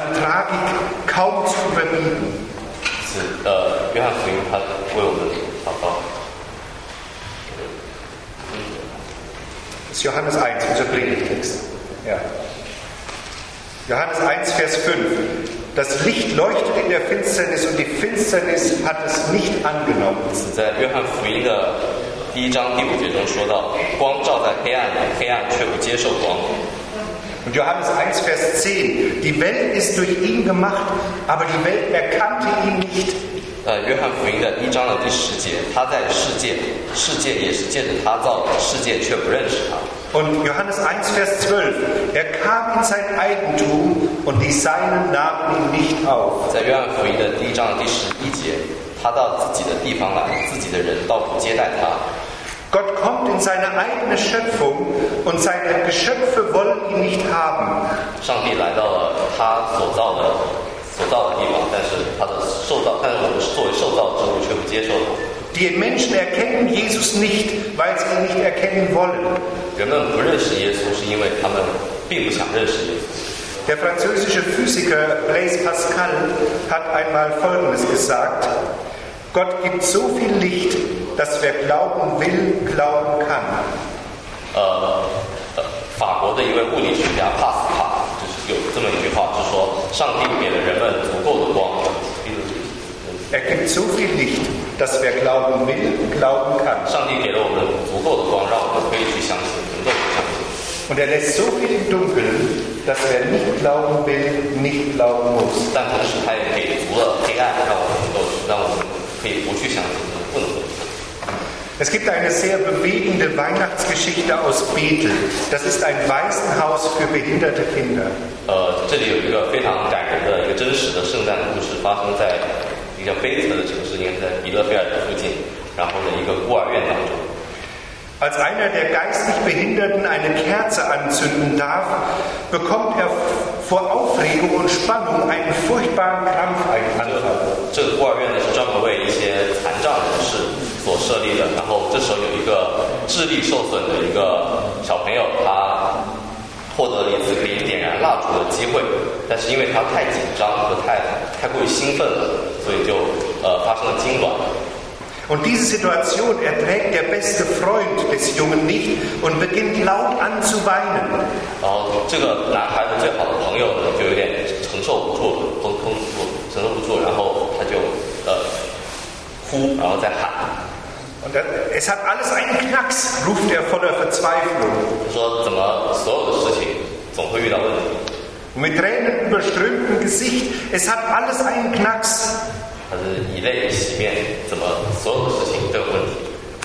Tragik kaum zu überbieten. 约翰福音他为我们祷告。 Das ist Johannes 1, unser Predigtext. Ja. Johannes 1, Vers 5. Das Licht leuchtet in der Finsternis und die Finsternis hat es nicht angenommen. 在约翰福音的1章第5节中说到，光照在黑暗里，黑暗却不接受光。 Und Johannes 1, Vers 10. Die Welt ist durch ihn gemacht, aber die Welt erkannte ihn nicht. 约翰福音的1章的第10节，他在世界，世界也是借着他造的，世界却不认识他。 Und Johannes 1, Vers 12. Er kam in sein Eigentum und die Seinen nahmen ihn nicht auf. 在约翰福音的1章的第11节，他到自己的地方来，自己的人倒不接待他。 Gott kommt in seine eigene Schöpfung und seine Geschöpfe wollen ihn nicht haben. 上帝来到了他所造的地方，但是我们作为受造之物却不接受他。 Die Menschen erkennen Jesus nicht, weil sie ihn nicht erkennen wollen. 人们不认识耶稣，是因为他们并不想认识耶稣。 Der französische Physiker Blaise Pascal hat einmal Folgendes gesagt: Gott gibt so viel Licht, dass wer glauben will, glauben kann. 法国的一位物理学家帕斯卡就是有这么一句话，是说上帝给了人们足够的光。 Er gibt so viel Licht, dass wer glauben will, glauben kann. 上帝给了我们足够的光，让我们可以去相信，能够去相信。 Und er lässt so viel im Dunkeln, dass wer nicht glauben will, nicht glauben muss. 但同时，他也给足了黑暗，让我们可以不去相信，不能够。 Es gibt eine sehr bewegende Weihnachtsgeschichte aus Bethel. Das ist ein Waisenhaus für behinderte Kinder. 这里有一个非常感人的一个真实的圣诞故事，发生在一个叫贝特的城市，应该是在比勒菲尔德附近，然后呢一个孤儿院当中。 Als einer der geistig Behinderten eine Kerze anzünden darf, bekommt er vor Aufregung und Spannung einen furchtbaren Krampfanfall. 这个孤儿院呢是专门为一些残障人士所设立的，然后这时候有一个智力受损的一个小朋友，他获得了一次可以点燃蜡烛的机会，但是因为他太紧张和太过于兴奋了，所以就发生了痉挛。 Und diese Situation erträgt der beste Freund des Jungen nicht und beginnt laut an zu weinen. 然后这个男孩的最好的朋友呢，就有点承受不住，然后他就哭，然后再喊。 Und es hat alles einen Knacks, ruft er voller Verzweiflung. 他说：“怎么所有的事情总会遇到问题？” Mit tränenüberströmtem Gesicht, es hat alles einen Knacks. 他是以泪洗面，怎么所有的事情都有问题？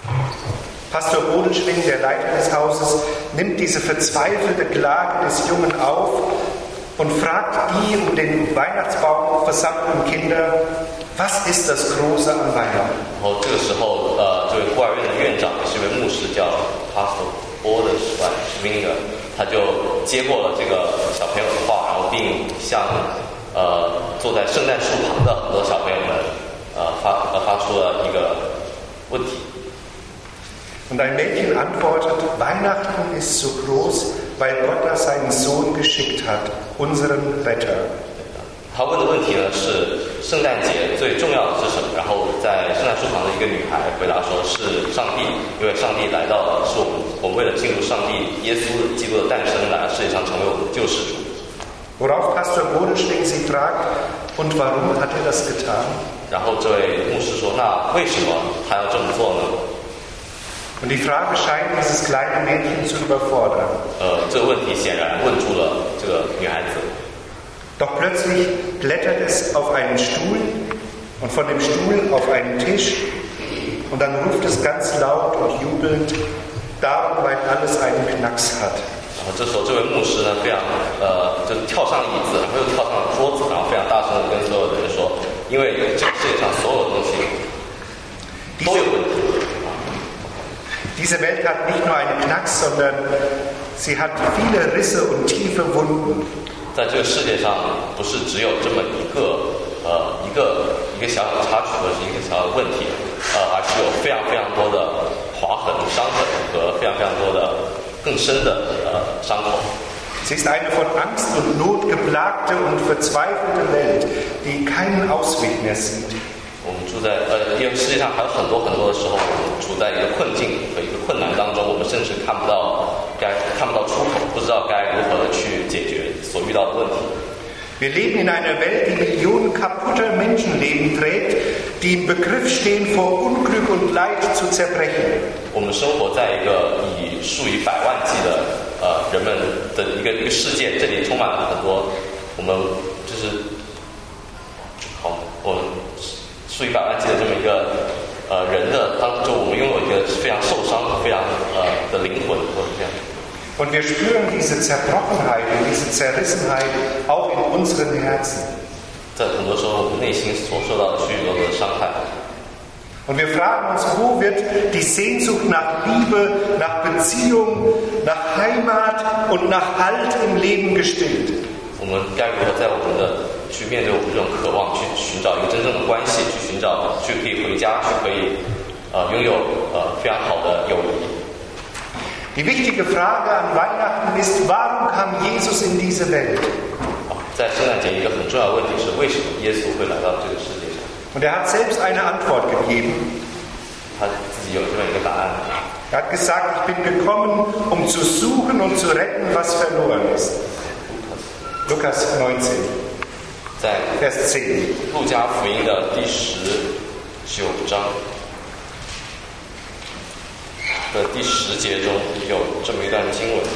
Pastor Bodenschwing, der Leiter des Hauses, nimmt diese verzweifelte Klage des Jungen auf und fragt die um den Weihnachtsbaum versammelten Kinder: Was ist das Große an Weihnachten? 然后这个时候，这位孤儿院的院长也是一位牧师，叫 Pastor Bodenschwing，他就接过了这个小朋友的话，然后并向坐在圣诞树旁的很多小朋友们发出了一个问题。 Und ein Mädchen antwortet: Weihnachten ist so groß, weil Gott da seinen Sohn geschickt hat, unseren Retter. 他问的问题呢是圣诞节最重要的是什么？然后在圣诞树旁的一个女孩回答说是上帝，因为上帝来到了，是我们为了庆祝上帝耶稣基督的诞生来到世界上成为我们的救世主。 Worauf Pastor Bodenschwing sie fragt: Und warum hat er das getan? 然后这位牧师说：“那为什么他要这么做呢？” Und die Frage scheint dieses kleine Mädchen zu überfordern. 这个问题显然问住了这个女孩子。 Doch plötzlich klettert es auf einen Stuhl und von dem Stuhl auf einen Tisch und dann ruft es ganz laut und jubelnd: Darum, weil alles einen Knacks hat. 然后这时候这位牧师呢非常就跳上椅子，然后又跳上了桌子，然后非常大声的跟所有的人说：“因为这个世界上所有的东西都有问题。” Diese Welt hat nicht nur einen Knacks, sondern sie hat viele Risse und tiefe Wunden. 在这个世界上，不是只有这么一个小小的插曲或者是一个小小的问题，而是有非常非常多的划痕、伤痕和非常非常多的更深的伤口。 Sie ist eine von Angst und Not geplagte und verzweifelte Welt, die keinen Ausweg mehr sieht. 我们住在因为世界上还有很多的时候，我们处在一个困境和一个困难当中，我们甚至看不到出口，不知道该如何的去解决所遇到的问题。 Wir leben in einer Welt, die Millionen kaputter Menschenleben trägt, die im Begriff stehen, vor Unglück und Leid zu zerbrechen. 我们生活在一个以数以百万计的人们的一个世界，这里充满了很多我们数以百万计的这么一个人的当中，我们拥有一个非常受伤、非常的灵魂，或者这样。 Und wir spüren diese Zerbrochenheit und diese Zerrissenheit auch in unseren Herzen. 在很多时候，我们内心所受到的许多的伤害。 Und wir fragen uns, wo wird die Sehnsucht nach Liebe, nach Beziehung, nach Heimat und nach Halt im Leben gestillt? 我们该如何在我们的去面对我们这种渴望，去寻找一个真正的关系，去可以回家，去可以拥有非常好的友谊。 Die wichtige Frage an Weihnachten ist, warum kam Jesus in diese Welt? 在圣诞节一个很重要的问题是，为什么耶稣会来到这个世界上？ Und hat selbst eine Antwort gegeben. 他自己有这么一个答案。 Hat gesagt, ich bin gekommen, zu suchen und zu retten, was verloren ist. Lukas 19, 在 Vers 10. 路加福音的第19章的第10节中有这么一段经文，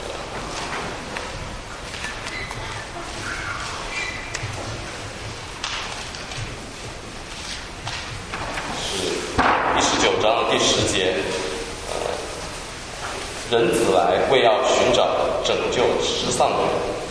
是第19章的第10节，人子来为要寻找拯救失丧的人。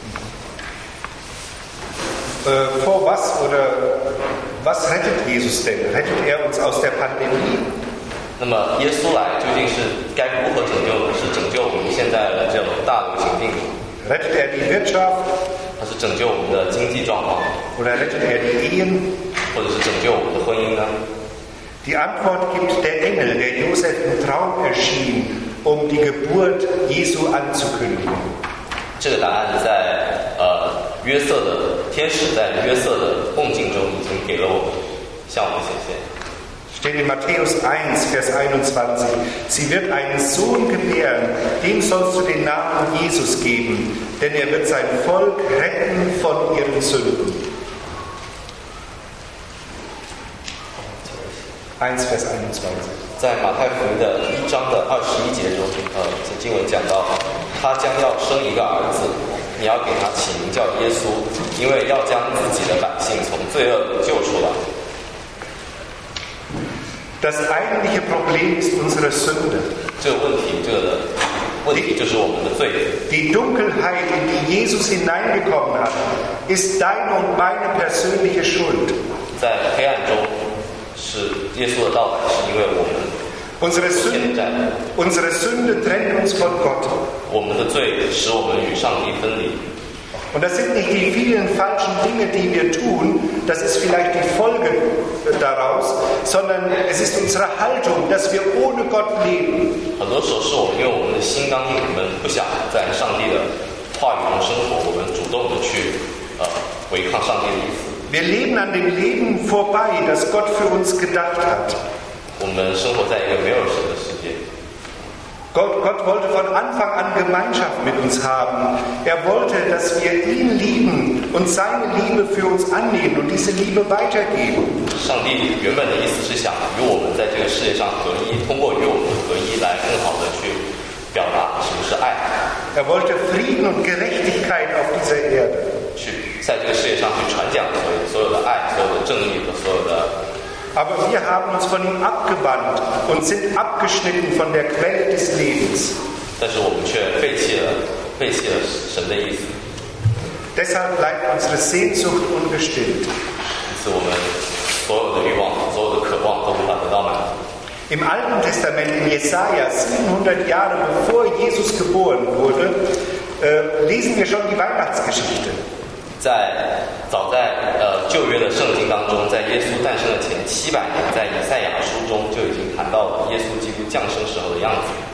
Vor was rettet Jesus denn? Rettet er uns aus der Pandemie? 那么耶稣来究竟是该如何拯救呢？是拯救我们现在的这种大流行病毒？ Rettet er die Wirtschaft? 还是拯救我们的经济状况？ Oder rettet er die Ehen? 或者是拯救我们的婚姻呢？ Die Antwort gibt der Engel, der Josef im Traum erschien, die Geburt Jesu anzukündigen. 这个答案在约瑟的天使在约瑟的梦境中已经给了我们，向我们显现。 Steht in Matthäus 1, Vers 21. Sie wird einen Sohn gebären, dem sollst du den Namen Jesus geben, denn er wird sein Volk retten von ihren Sünden. 1, Vers 21. 在马太福音的1章的21节中，这经文讲到，他将要生一个儿子，你要给他起名叫耶稣，因为要将自己的百姓从罪恶里救出来。 Das eigentliche Problem ist unsere Sünde. 这个问题就是我们的罪。 Die Dunkelheit, in die Jesus hineingekommen hat, ist deine und meine persönliche Schuld. 在黑暗中，是耶稣的到来，是因为我们 Unsere Sünde trennt uns von Gott. 我们的罪使我们与上帝分离。 Und das sind nicht die vielen falschen Dinge, die wir tun, das ist vielleicht die Folge daraus, sondern es ist unsere Haltung, dass wir ohne Gott leben. 很多时候是我们因为我们的心刚硬，我们不想在上帝的话语中生活，我们主动的去违抗上帝的意思。 Wir leben an dem Leben vorbei, das Gott für uns gedacht hat. 我们生活在一个没有神的世界。 Gott wollte von Anfang an Gemeinschaft mit uns haben. Er wollte, dass wir ihn lieben und seine Liebe für uns annehmen und diese Liebe weitergeben. 上帝原本的意思是想与我们在这个世界上合一，通过与我们合一来更好的去表达什么是爱。 Er wollte Frieden und Gerechtigkeit auf dieser Erde. 去在这个世界上去传讲所有的爱、所有的正义和所有的。 Aber wir haben uns von ihm abgewandt und sind abgeschnitten von der Quelle des Lebens. 但是我们却背弃了神的意思。 Deshalb bleibt unsere Sehnsucht ungestillt. 因此，我们所有的欲望、所有的渴望都无法得到满足。 Im Alten Testament, in Jesaja, 700 Jahre bevor Jesus geboren wurde, lesen wir schon die Weihnachtsgeschichte. 早在旧约的圣经当中，在耶稣诞生的前700年，在以赛亚书中就已经谈到了耶稣基督降生时候的样子。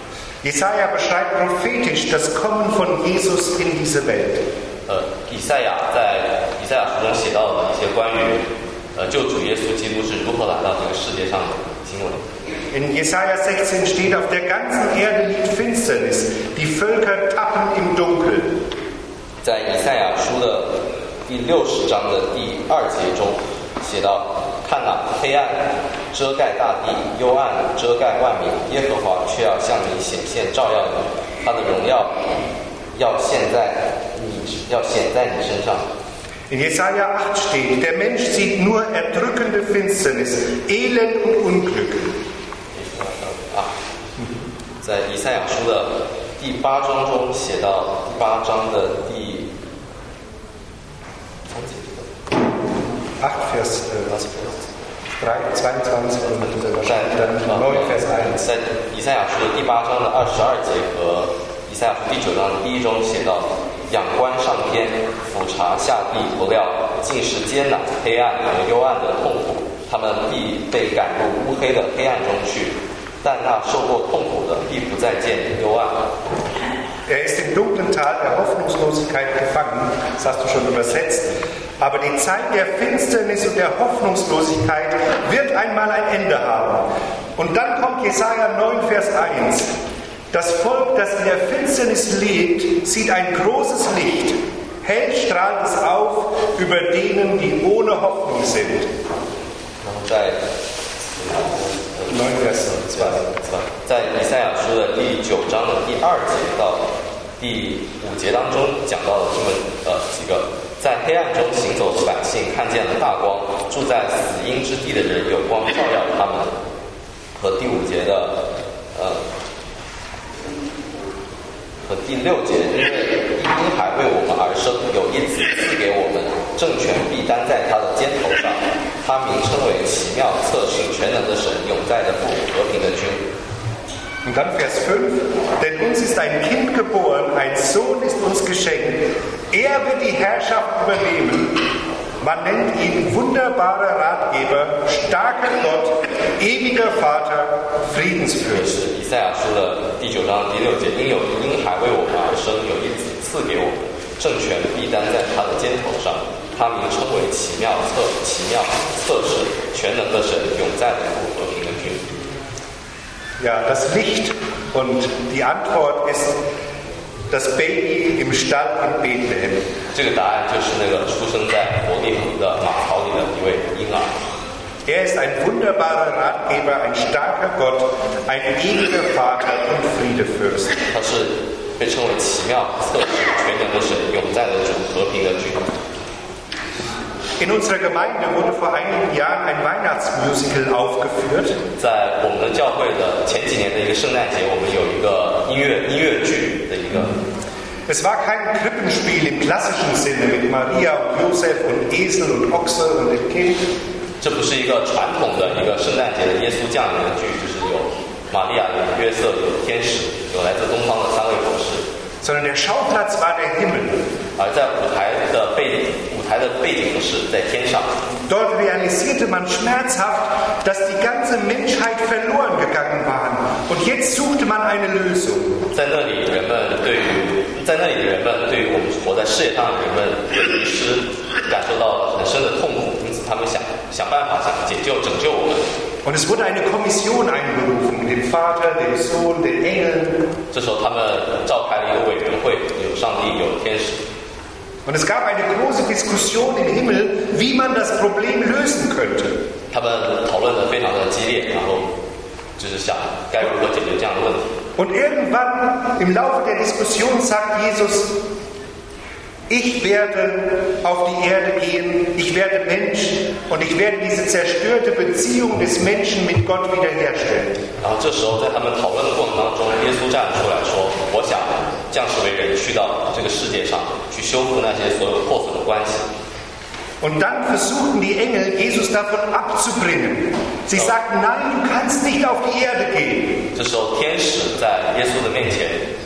Jesaja beschreibt prophetisch das Kommen von Jesus in diese Welt. 以赛亚在以赛亚书中写到了一些关于救主耶稣基督是如何来到这个世界上的经文。 In Jesaja 16 steht, auf der ganzen Erde liegt Finsternis, die Völker tappen im Dunkeln. 在以赛亚书的第60章的第2节中写到，看哪，黑暗遮盖大地，幽暗遮盖万民，耶和华却要向你显现照耀你，他的荣耀要显在你身上。 In Jesaja 8 steht, der Mensch sieht nur erdrückende Finsternis, Elend und Unglück. 在以赛亚书的第8章中写到第8章的第 8 Vers 22 und wahrscheinlich dann 9 Vers 1. 在以赛亚书的第8章的22节和以赛亚书第9章的第1中写到，仰观上天，俯察下地，不料尽是艰难、黑暗和幽暗的痛苦，他们必被赶入乌黑的黑暗中去，但那受过痛苦的必不再见幽暗。 ist im dunklen Tal der Hoffnungslosigkeit gefangen, das hast du schon übersetzt. Aber die Zeit der Finsternis und der Hoffnungslosigkeit wird einmal ein Ende haben. Und dann kommt Jesaja 9, Vers 1. Das Volk, das in der Finsternis lebt, sieht ein großes Licht. Hell strahlt es auf über denen, die ohne Hoffnung sind. 9 Vers 2. 在以赛亚书的第9章的第2节到第5节当中讲到了这么几个，在黑暗中行走的百姓看见了大光，住在死荫之地的人有光照耀他们。和第5节的和第6节，因为一婴孩为我们而生，有一子赐给我们，政权必担在他的肩头上，他名称为奇妙、测试、全能的神，永在的父，和平的君。 Und dann Vers 5, denn uns ist ein Kind geboren, ein Sohn ist uns geschenkt, er wird die Herrschaft übernehmen. Man nennt ihn wunderbarer Ratgeber, starker Gott, ewiger Vater, Friedensfürst. 以赛亚书的第9章第6节，因有一婴孩为我们而生，有一子赐给我们，政权必担在他的肩头上，他名称为奇妙、测试、全能的神，永在的父，和平的君。 Ja, das Licht und die Antwort ist das Baby im Stall in Bethlehem. 这个答案就是那个出生在伯利恒的马槽里的一位婴儿。 Er ist ein wunderbarer Ratgeber, ein starker Gott, ein ewiger Vater und Friedefürst. 他是被称为奇妙、测试、全能的神，永在的主，和平的君。 In unserer Gemeinde wurde vor einigen Jahren ein Weihnachtsmusical aufgeführt. 在我们的教会的前几年的一个圣诞节，我们有一个音乐剧的一个。 Es war kein Krippenspiel im klassischen Sinne mit Maria und Josef und Esel und Ochse und dem Kind. 这不是一个传统的一个圣诞节的耶稣降临的剧，就是有玛利亚、有约瑟、有天使，有来自东方的3位博士。 Sondern der Schauplatz war der Himmel. 而在舞台的背景是在天上。 Dort realisierte man schmerzhaft, dass die ganze Menschheit verloren gegangen war. Und jetzt suchte man eine Lösung. 在那里的人们对于我们活在世界上的人们的遗失感受到很深的痛苦，因此他们想办法想拯救我们。 Und es wurde eine Kommission einberufen, mit dem Vater, dem Sohn, den Engeln. 这时候他们召开了一个委员会，有上帝，有天使。 Und es gab eine große Diskussion im Himmel, wie man das Problem lösen könnte. 他们讨论得非常的激烈，然后就是想该如何解决这样的问题。 Und irgendwann im Laufe der Diskussion sagt Jesus, ich werde auf die Erde gehen, ich werde Mensch und ich werde diese zerstörte Beziehung des Menschen mit Gott wiederherstellen. 然后这时候在他们讨论的过程当中，耶稣站出来说：“我想降世为人，去到这个世界上，去修复那些所有破损的关系。” Und dann versuchten die Engel, Jesus davon abzubringen. Sie sagten, nein, du kannst nicht auf die Erde gehen. 这时候天使在耶稣的面前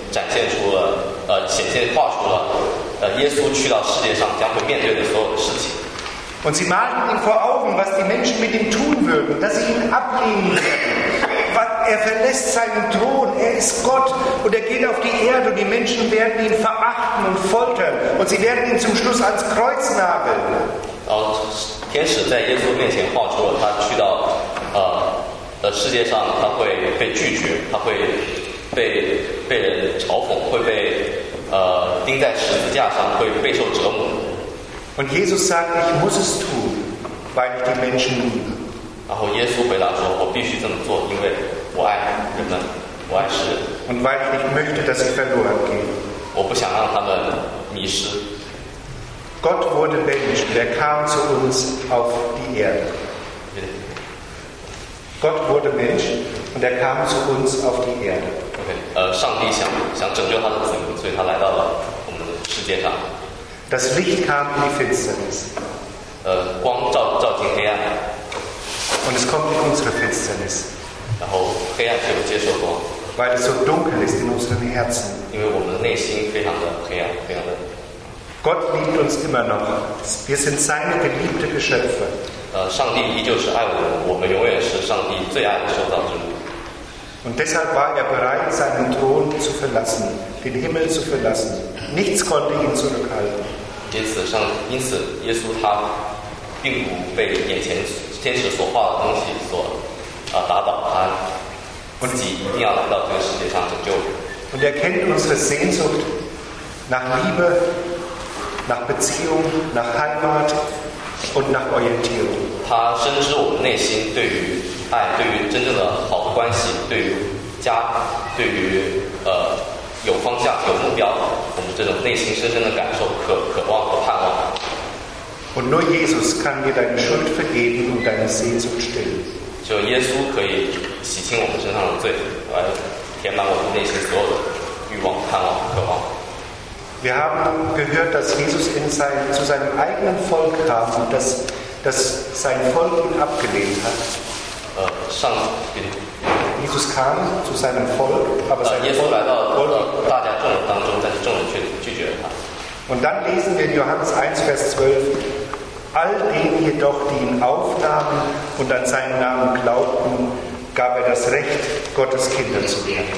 画出了耶稣去到世界上将会面对的所有的事情。 Und sie malten ihm vor Augen, was die Menschen mit ihm tun würden, dass sie ihn ablehnen werden. er verlässt seinen Thron, er ist Gott und er geht auf die Erde und die Menschen werden ihn verachten und foltern und sie werden ihn zum Schluss ans Kreuz nageln. 然后天使在耶稣面前画出了他去到世界上，他会被拒绝，他会被人嘲讽，会被钉在十字架上，会备受折磨。 Und Jesus sagt, ich muss es tun, weil ich die Menschen liebe. 然后耶稣回答说：“我必须这么做，因为我爱人们，我爱世人。 Und weil ich nicht möchte, dass sie verloren gehen. 我不想让他们迷失。” Gott wurde Mensch und er kam zu uns auf die Erde. Gott wurde Mensch und er kam zu uns auf die Erde. Okay. 上帝想拯救他的子民，所以他来到了我们的世界上。 Das Licht kam in die Finsternis. 光照进黑暗， Und es kommt in unsere Finsternis, 然后黑暗却不接受光， weil es so dunkel ist in unseren Herzen. 因为我们的内心非常的黑暗，非常的。 Gott liebt uns immer noch. Wir sind seine geliebte Geschöpfe. 上帝依旧是爱我们，我们永远是上帝最爱的受造之物。 Und deshalb war er bereit, seinen Thron zu verlassen, den Himmel zu verlassen. Nichts konnte ihn zurückhalten. 因此，耶稣他并不被眼前天使所画的东西所打倒，他自己一定要来到这个世界上拯救人。 Und er kennt unsere Sehnsucht nach Liebe, nach Beziehung, nach Heimat und nach Orientierung. 他深知我们内心对于爱，对于真正的好的关系，对于家，对于有方向、有目标，我们这种内心深深的感受、渴望和盼望。 Und nur Jesus kann dir deine Schuld vergeben und deine Sehnsucht stillen. 只有耶稣可以洗清我们身上的罪，来填满我们内心所有的欲望、盼望、渴望。 Wir haben gehört, dass Jesus zu seinem eigenen Volk kam und dass sein Volk ihn abgelehnt hat. Jesus kam zu seinem Volk, aber sein Volk Und dann lesen wir in Johannes 1, Vers 12, all denen jedoch, die ihn aufnahmen und an seinen Namen glaubten, gab er das Recht, Gottes Kinder zu werden.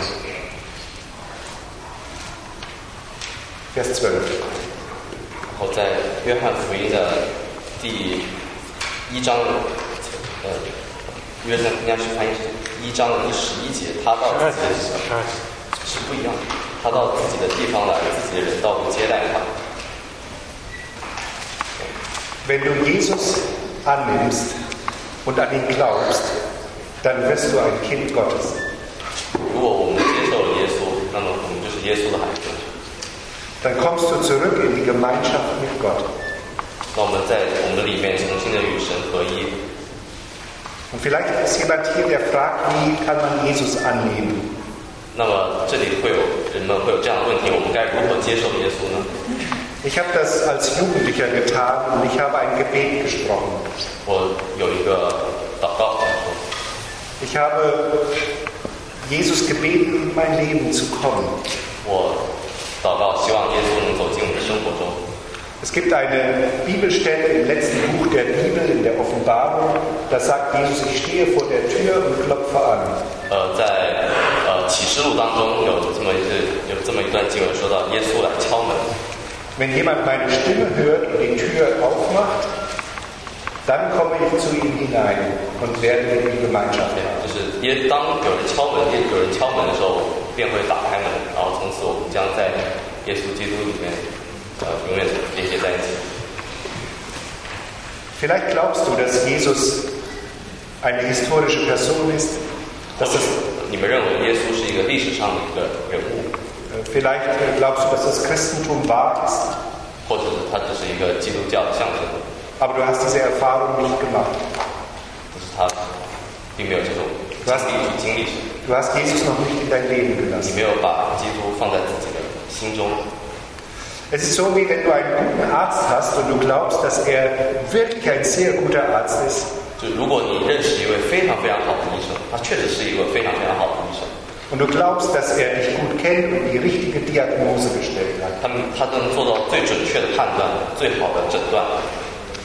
Vers 12. 然后在约翰福音的第1章，约翰应该是翻译是1章的第11节，他到自己的是不一样的，他到自己的地方来，自己的人到处接待他。 Wenn du Jesus annimmst und an ihn glaubst, dann wirst du ein Kind Gottes. 如果我们接受了耶稣，那么我们就是耶稣的孩子。 Dann kommst du zurück in die Gemeinschaft mit Gott. 那我们在我们的里面重新的与神合一。 Und vielleicht ist jemand hier, der fragt, wie kann man Jesus annehmen? 那么这里人们会有这样的问题：我们该如何接受耶稣呢？ Ich habe das als Jugendlicher getan und ich habe ein Gebet gesprochen. 我有一个祷告， Ich habe Jesus gebeten, in mein Leben zu kommen. 我祷告，希望耶稣能走进我们的生活中。 Es gibt eine Bibelstelle im letzten Buch der Bibel, in der Offenbarung, da sagt Jesus, ich stehe vor der Tür und klopfe an. 在启示录当中有这么一段经文，说到耶稣来敲门。 Wenn jemand meine Stimme hört und die Tür aufmacht, dann komme ich zu ihm hinein und werde mit ihm Gemeinschaft haben. 就是当有人敲门的时候，便会打开门，然后从此我们将在耶稣基督里面永远连接在一起。 Vielleicht glaubst du, dass Jesus eine historische Person ist. Dass es, 你们认为耶稣是一个历史上的一个人物， vielleicht glaubst du, dass das Christentum wahr ist. 或者是他只是一个基督教的象征， Aber du hast diese Erfahrung nicht gemacht. 可是他并没有这种经历。 Du hast Jesus noch nicht in dein Leben 你 gelassen. 没有把基督放在自己的心中。 Es ist so, wie wenn du einen guten Arzt hast und du glaubst, dass er wirklich ein sehr guter Arzt ist. 就如果你认识一位非常非常好的医生，他确实是一个非常非常好的医生。 Und du glaubst, dass er dich gut kennt und die richtige Diagnose gestellt hat. 他能做到最准确的判断，最好的诊断。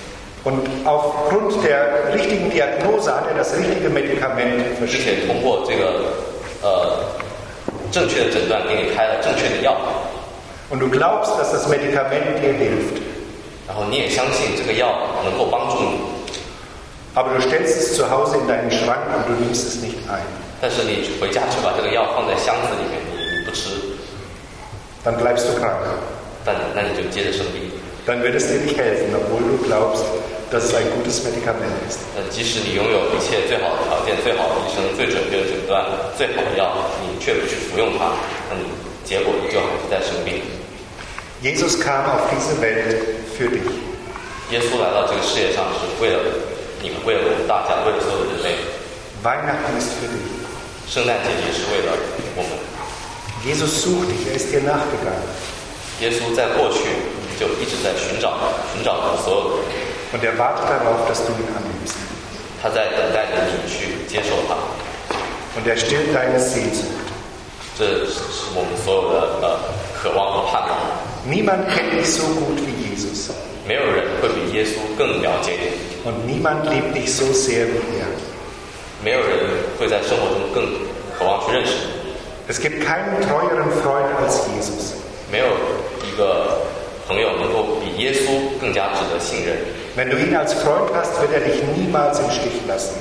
Und aufgrund der richtigen Diagnose hat er das richtige Medikament 并 verschrieben. 且通过这个正确的诊断，给你开了正确的药， Und du glaubst, dass das Medikament dir hilft. 然后你也相信这个药能够帮助你， Aber du stellst es zu Hause in deinen Schrank und du nimmst es nicht ein. 但是你回家去把这个药放在箱子里面，你不吃， Dann bleibst du krank. 那你就接着生病。 Dann wird es dir nicht helfen, obwohl du glaubst, dass es ein gutes Medikament ist. 即使你拥有一切最好的条件、最好的医生、最准确的诊断、最好的药，你却不去服用它，那你结果你就还是在生病。 Jesus kam auf diese Welt für dich. 耶稣来到这个世界上是为了你们，为了我们大家，为了所有的人类。 Weihnachten ist für dich. 圣诞节也是为了我们。 Jesus sucht dich, er ist dir nachgegangen. 耶稣在过去就一直在寻找着所有的人， Und er wartet darauf, dass du ihn annimmst. 他在等待着你去接受他。 Und er stillt deine Sehnsucht. 这是我们所有的渴望和盼望。 Niemand kennt dich so gut wie Jesus. 没有人会比耶稣更了解你， Und niemand liebt dich so sehr wie er. 没有人会在生活中更渴望去认识你。 Es gibt keinen treueren Freund als Jesus. 没有一个朋友能够比耶稣更加值得信任。 Wenn du ihn als Freund hast, wird er dich niemals im Stich lassen.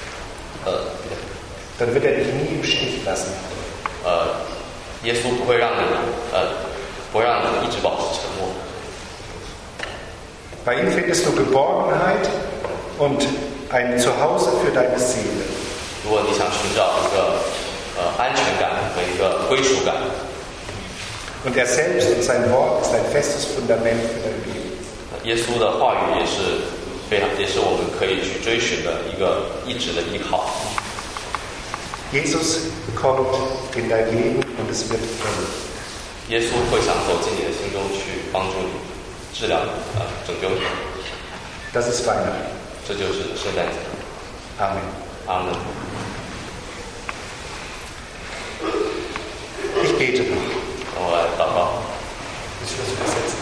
Dann wird er dich nie im Stich lassen. 耶稣不会让你一直保持沉默。 Bei ihm findest du Geborgenheit und ein Zuhause für deine Seele. 如果你想寻找一个安全感和一个归属感， Und er selbst und sein Wort ist ein festes Fundament für dein Leben. 耶稣的话语也是我们可以去追寻的一个一直的依靠。 Jesus kommt in dein Leben und es wird toll. 耶稣会想走进你的心中去帮助你、治疗你、拯救你。 Das ist Weihnachten. 这就是圣诞节。 Amen. 阿门。 Ich bete noch. 我来祷告。 Ich muss übersetzen.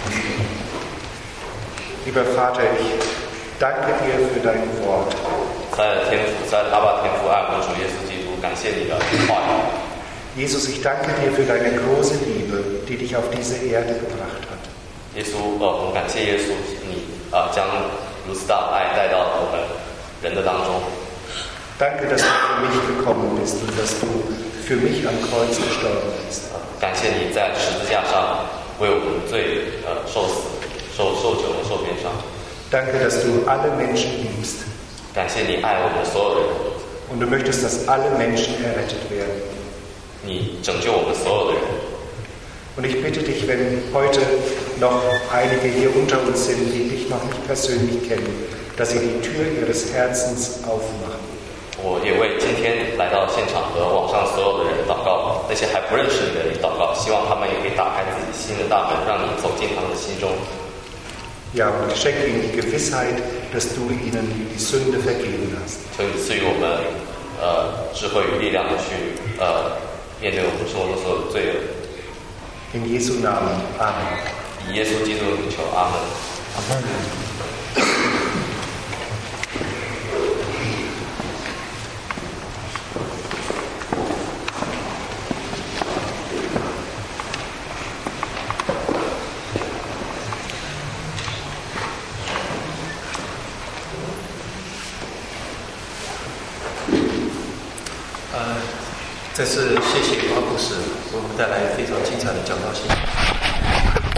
Lieber Vater, ich danke dir für dein Wort. 亲爱的天父，亲爱的阿爸天父，爱我们主耶稣基督，感谢你的话语。 Jesus, ich danke dir für deine große Liebe, die dich auf diese Erde gebracht hat. 耶稣，我们感谢耶稣，你将如此大的爱带到我们人的当中。 Danke, dass du für mich gekommen bist und dass du für mich am Kreuz gestorben bist. 感谢你在十字架上为我们罪受死、受酒和受鞭伤。 Danke, dass du alle Menschen liebst 感谢你爱我们所有的人， und du möchtest, dass alle Menschen errettet werden. 你拯救我们所有的人。 Und ich bitte dich, wenn heute noch einige hier unter uns sind, die dich noch nicht persönlich kennen, dass sie die Tür ihres Herzens aufmachen. 我也为今天来到现场和网上所有的人祷告，那些还不认识你的人祷告，希望他们也可以打开自己心的大门，让你走进他们的心中。 Ja, und schenke ihnen die Gewissheit, dass du ihnen die Sünde vergeben hast. 求你赐予我们智慧与力量去面对我们生活中所有的罪恶。 In Jesu Namen. Amen. 以耶稣基督的名求，阿门。 再次谢谢华牧师为我们带来非常精彩的讲道信息。